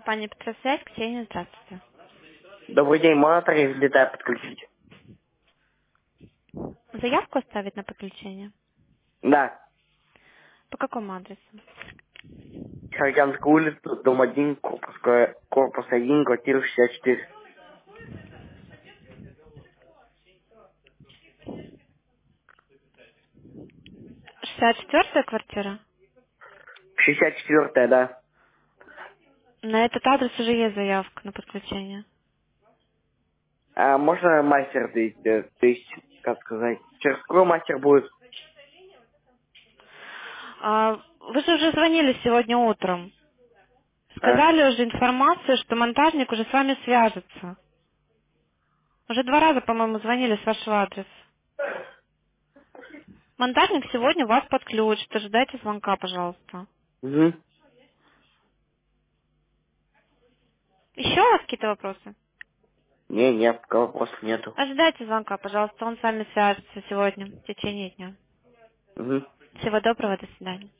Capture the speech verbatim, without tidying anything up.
Компания Петросвязь, Ксения, здравствуйте. Добрый день, можно тариф деталь подключить? Заявку оставить на подключение? Да. По какому адресу? Шарганская улица, дом один, корпус, ка- корпус один, квартира шестьдесят четыре. шестьдесят четвёртая квартира? шестьдесят четвёртая, да. На этот адрес уже есть заявка на подключение. А можно мастер, то есть, э, то есть, как сказать, через какой мастер будет? А, вы же уже звонили сегодня утром. А? Сказали уже информацию, что монтажник уже с вами свяжется. Уже два раза, по-моему, звонили с вашего адреса. Монтажник сегодня вас подключит. Ожидайте звонка, пожалуйста. Угу. Еще у вас какие-то вопросы? Не, нет, пока вопросов нету. Ожидайте звонка, пожалуйста. Он с вами свяжется сегодня, в течение дня. Угу. Всего доброго, до свидания.